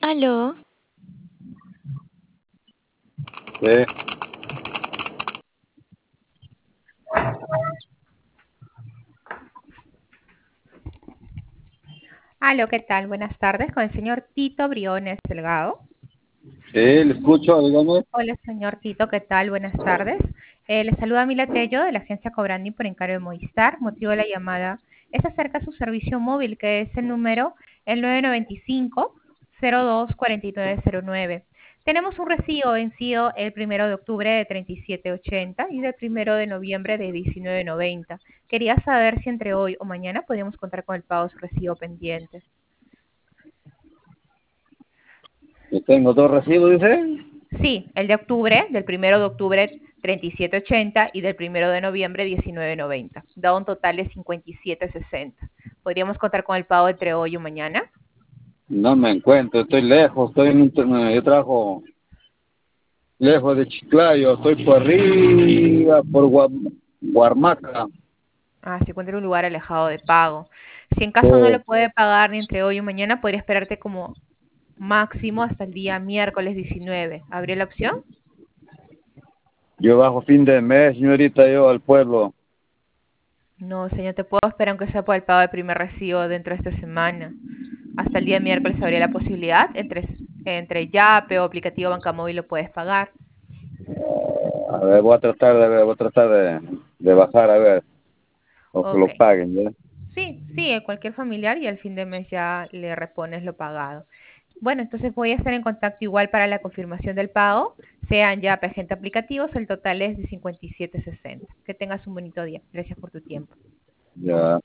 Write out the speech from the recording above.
Aló, Sí, Aló, ¿qué tal? Buenas tardes, con el señor Tito Briones Delgado. sí, le escucho, dígame. Hola, señor Tito, ¿qué tal? Buenas tardes. Le saluda Mila Tello de la agencia Cobrandi por encargo de Movistar. Motivo de la llamada es acerca de su servicio móvil, que es el número el 995-024909. Tenemos un recibo vencido el 1 de octubre de 37.80 y del 1 de noviembre de 19.90. Quería saber si entre hoy o mañana podríamos contar con el pago de su recibo pendiente. Yo tengo dos recibos, dice. Sí, el de octubre, del 1 de octubre 37.80 y del 1 de noviembre 19.90. Da un total de 57.60. ¿Podríamos contar con el pago entre hoy o mañana? No me encuentro, estoy lejos, estoy en yo trabajo lejos de Chiclayo, estoy por arriba, por Guarmaca. Se encuentra en un lugar alejado de pago. Si en caso no Eh, lo puede pagar ni entre hoy o mañana, podría esperarte como máximo hasta el día miércoles 19. ¿Habría la opción? yo bajo fin de mes, señorita, yo al pueblo. No, señor, te puedo esperar aunque sea por el pago del primer recibo dentro de esta semana. Hasta el día miércoles habría la posibilidad. Entre Yape o aplicativo Banca Móvil lo puedes pagar. A ver, voy a tratar de ver, voy a tratar de bajar, a ver, o que Ok. lo paguen, ¿ya? Sí, sí, cualquier familiar y al fin de mes ya le repones lo pagado. Bueno, entonces voy a estar en contacto igual para la confirmación del pago. Sean ya agente aplicativos, el total es de 57.60. Que tengas un bonito día. Gracias por tu tiempo. Ya.